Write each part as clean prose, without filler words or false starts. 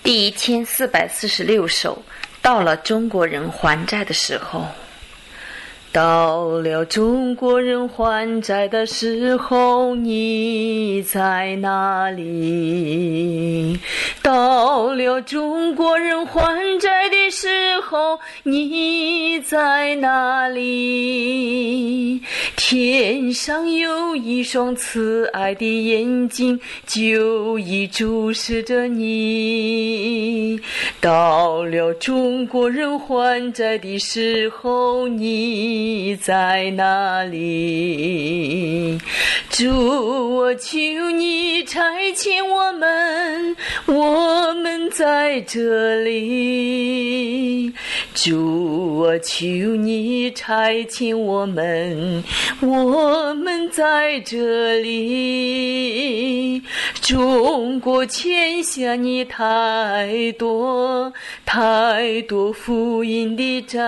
第1446首，到了中国人还债的时候。到了中国人还债的时候，你在哪里？到了中国人还债的时候，你在哪里？天上有一双慈爱的眼睛，就已注视着你。到了中国人还债的时候，你在哪里？主，我求你差遣我们在这里。主，我求你差遣我们在这里。中国欠下你太多福音的债，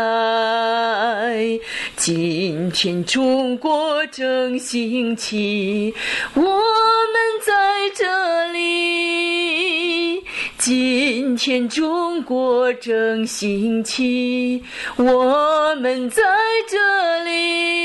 今天中国正兴起，我们在这里。今天中国正兴起，我们在这里。